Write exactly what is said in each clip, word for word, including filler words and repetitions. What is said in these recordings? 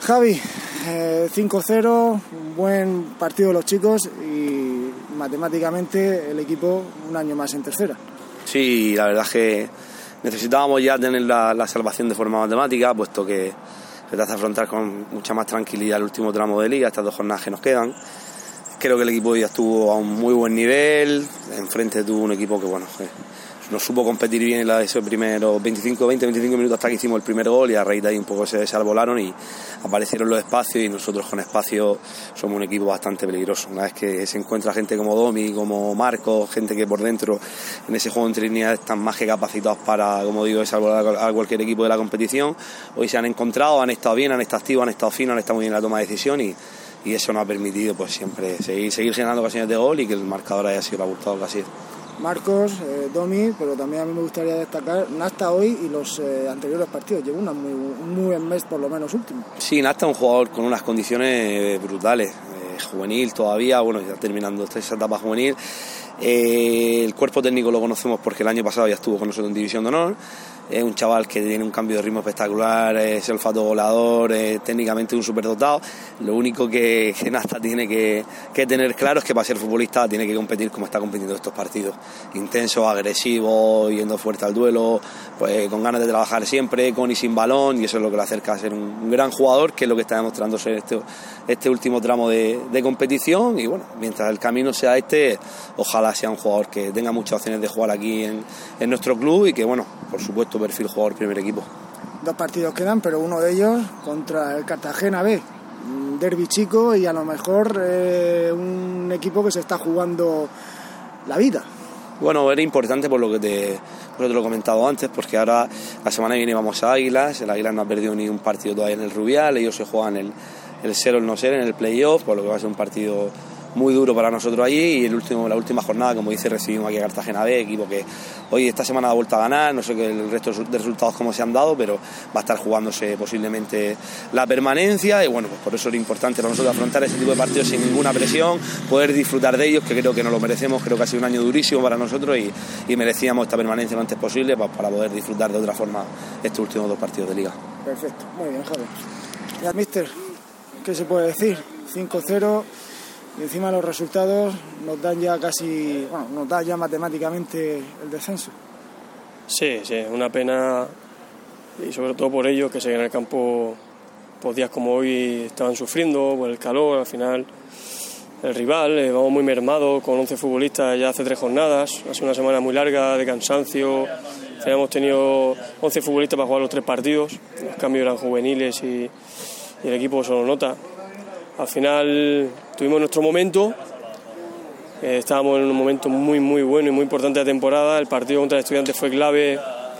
Javi, eh, cinco cero, un buen partido de los chicos y matemáticamente el equipo un año más en tercera. Sí, la verdad es que necesitábamos ya tener la, la salvación de forma matemática, puesto que se te hace afrontar con mucha más tranquilidad el último tramo de liga, estas dos jornadas que nos quedan. Creo que el equipo ya estuvo a un muy buen nivel, enfrente tuvo un equipo que bueno, eh, nos supo competir bien en la, esos primeros veinticinco, veinte, veinticinco minutos hasta que hicimos el primer gol, y a raíz de ahí un poco se, se arbolaron y aparecieron los espacios, y nosotros con espacio somos un equipo bastante peligroso. Una vez que se encuentra gente como Domi, como Marcos, gente que por dentro en ese juego entre líneas están más que capacitados para, como digo, desarbolar a cualquier equipo de la competición. Hoy se han encontrado, han estado bien, han estado activos, han estado finos, han estado muy bien en la toma de decisión, y y eso nos ha permitido pues siempre seguir, seguir generando ocasiones de gol y que el marcador haya sido abultado que ha sido. Marcos, eh, Domi, pero también a mí me gustaría destacar Nasta hoy y los eh, anteriores partidos. Llevo una muy, un muy buen mes por lo menos último. Sí, Nasta es un jugador con unas condiciones brutales, eh, juvenil todavía, bueno, ya terminando esta etapa juvenil. Eh, el cuerpo técnico lo conocemos porque el año pasado ya estuvo con nosotros en División de Honor. Es un chaval que tiene un cambio de ritmo espectacular, es olfato volador, es técnicamente un superdotado. Lo único que, que Nasta tiene que, que tener claro es que para ser futbolista tiene que competir como está compitiendo estos partidos. Intenso, agresivo, yendo fuerte al duelo, pues con ganas de trabajar siempre, con y sin balón, y eso es lo que le acerca a ser un, un gran jugador, que es lo que está demostrando ser este, este último tramo de, de competición. Y bueno, mientras el camino sea este, ojalá sea un jugador que tenga muchas opciones de jugar aquí en, en nuestro club, y que bueno, por supuesto, perfil jugador primer equipo. Dos partidos quedan, pero uno de ellos contra el Cartagena B, un derbi chico y a lo mejor eh, un equipo que se está jugando la vida. Bueno, era importante por lo que te, por lo que te lo he comentado antes, porque ahora la semana que viene vamos a Águilas. El Águilas no ha perdido ni un partido todavía en el Rubial, ellos se juegan el, el ser o el no ser en el playoff, por lo que va a ser un partido muy duro para nosotros allí. Y el último, la última jornada, como dice, recibimos aquí a Cartagena B, equipo que hoy esta semana ha vuelto a ganar, no sé qué el resto de resultados cómo se han dado, pero va a estar jugándose posiblemente la permanencia, y bueno, pues por eso es importante para nosotros afrontar ese tipo de partidos sin ninguna presión, poder disfrutar de ellos, que creo que nos lo merecemos. Creo que ha sido un año durísimo para nosotros y, y merecíamos esta permanencia lo antes posible para, para poder disfrutar de otra forma estos últimos dos partidos de liga. Perfecto, muy bien, Javi. Ya, mister, ¿qué se puede decir? cinco cero. Y encima los resultados nos dan ya casi, bueno, nos da ya matemáticamente el descenso. Sí, sí, una pena, y sobre todo por ellos, que se en el campo, pues días como hoy estaban sufriendo por el calor. Al final el rival, eh, vamos muy mermados con once futbolistas ya hace tres jornadas, ha sido una semana muy larga de cansancio. Al final hemos tenido once futbolistas para jugar los tres partidos, los cambios eran juveniles y, y el equipo se lo nota. Al final tuvimos nuestro momento, eh, estábamos en un momento muy muy bueno y muy importante de la temporada. El partido contra el Estudiantes fue clave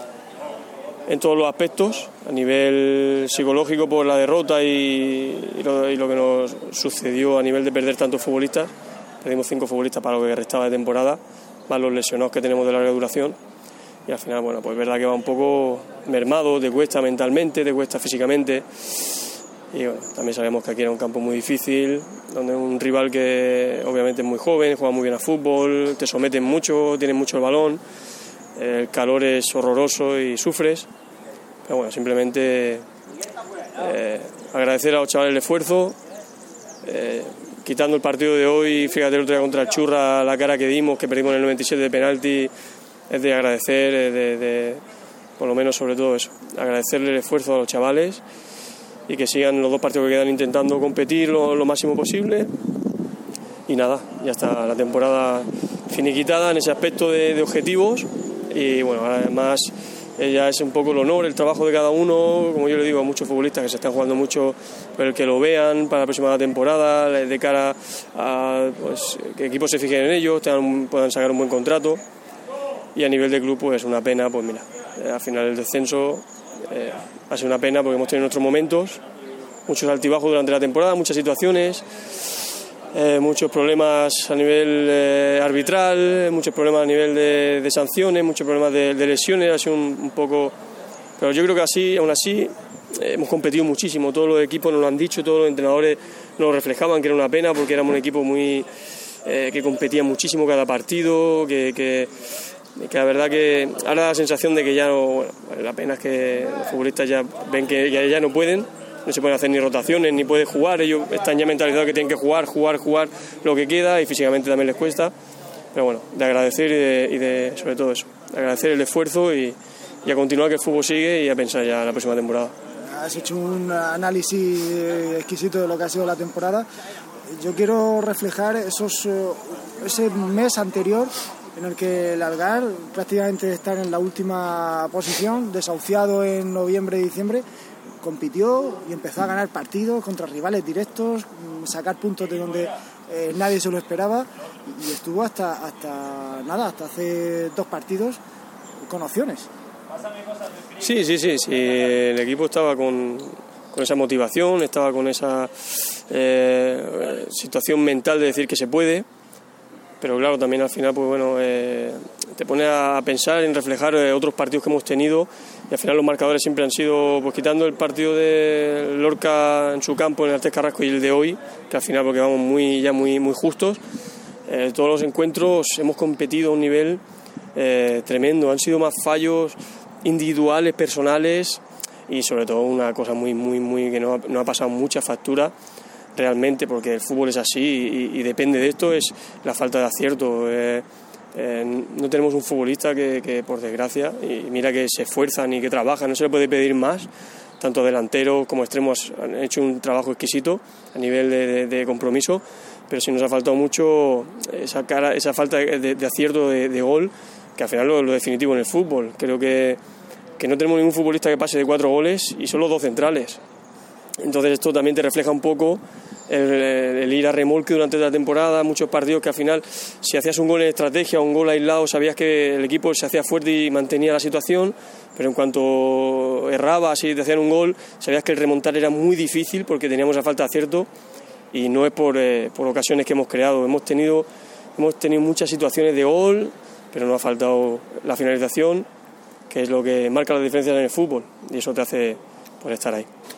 en todos los aspectos, a nivel psicológico por la derrota y, y, lo, y lo que nos sucedió a nivel de perder tantos futbolistas. Perdimos cinco futbolistas para lo que restaba de temporada, más los lesionados que tenemos de larga duración, y al final, bueno, pues es verdad que va un poco mermado, te cuesta mentalmente, te cuesta físicamente. Y bueno, también sabemos que aquí era un campo muy difícil, donde un rival que obviamente es muy joven, juega muy bien a fútbol, te someten mucho, tienen mucho el balón, el calor es horroroso y sufres. Pero bueno, simplemente eh, agradecer a los chavales el esfuerzo, eh, quitando el partido de hoy. Fíjate el otro día contra el Churra, la cara que dimos, que perdimos en el noventa y siete de penalti, es de agradecer, de, de, por lo menos sobre todo eso, agradecerle el esfuerzo a los chavales, y que sigan los dos partidos que quedan intentando competir lo, lo máximo posible. Y nada, ya está la temporada finiquitada en ese aspecto de, de objetivos. Y bueno, además ya es un poco el honor, el trabajo de cada uno. Como yo le digo a muchos futbolistas que se están jugando mucho, pero el que lo vean para la próxima temporada, de cara a pues, que equipos se fijen en ellos, tengan, puedan sacar un buen contrato. Y a nivel de club, pues una pena, pues mira, al final el descenso eh, ha sido una pena, porque hemos tenido nuestros momentos, muchos altibajos durante la temporada, muchas situaciones, eh, muchos problemas a nivel eh, arbitral, muchos problemas a nivel de, de sanciones, muchos problemas de, de lesiones. Ha sido un, un poco, pero yo creo que así, aún así, eh, hemos competido muchísimo. Todos los equipos nos lo han dicho, todos los entrenadores nos lo reflejaban, que era una pena, porque éramos un equipo muy eh, que competía muchísimo cada partido, que, que que la verdad que ahora da la sensación de que ya no, bueno, la pena es que los futbolistas ya ven que ya, ya no pueden, no se pueden hacer ni rotaciones, ni puede jugar, ellos están ya mentalizados que tienen que jugar, jugar, jugar lo que queda y físicamente también les cuesta, pero bueno, de agradecer y de, y de sobre todo eso, de agradecer el esfuerzo y, y a continuar que el fútbol sigue y a pensar ya en la próxima temporada. Has hecho un análisis exquisito de lo que ha sido la temporada. Yo quiero reflejar esos, ese mes anterior en el que el Algar prácticamente está en la última posición, desahuciado en noviembre y diciembre, compitió y empezó a ganar partidos contra rivales directos, sacar puntos de donde eh, nadie se lo esperaba y estuvo hasta, hasta nada, hasta hace dos partidos con opciones. Sí, sí, sí, sí. El equipo estaba con, con esa motivación, estaba con esa eh, situación mental de decir que se puede, pero claro, también al final pues bueno, eh, te pone a pensar en reflejar eh, otros partidos que hemos tenido y al final los marcadores siempre han sido, pues quitando el partido de Lorca en su campo, en el Artés Carrasco, y el de hoy, que al final porque vamos muy ya muy, muy justos, eh, todos los encuentros hemos competido a un nivel eh, tremendo, han sido más fallos individuales, personales y sobre todo una cosa muy muy muy que no ha, no ha pasado mucha factura realmente, porque el fútbol es así y, y depende de esto, es la falta de acierto. Eh, eh, no tenemos un futbolista que, que por desgracia, y mira que se esfuerzan y que trabajan, no se le puede pedir más, tanto delanteros como extremos han hecho un trabajo exquisito a nivel de, de, de compromiso, pero sí nos ha faltado mucho esa cara, esa falta de, de, de acierto de, de gol, que al final lo, lo definitivo en el fútbol. Creo que, que no tenemos ningún futbolista que pase de cuatro goles y solo dos centrales. Entonces esto también te refleja un poco el, el ir a remolque durante la temporada, muchos partidos que al final si hacías un gol en estrategia o un gol aislado sabías que el equipo se hacía fuerte y mantenía la situación, pero en cuanto errabas y te hacían un gol sabías que el remontar era muy difícil porque teníamos la falta de acierto y no es por, eh, por ocasiones que hemos creado, hemos tenido, hemos tenido muchas situaciones de gol, pero nos ha faltado la finalización, que es lo que marca las diferencias en el fútbol, y eso te hace por estar ahí.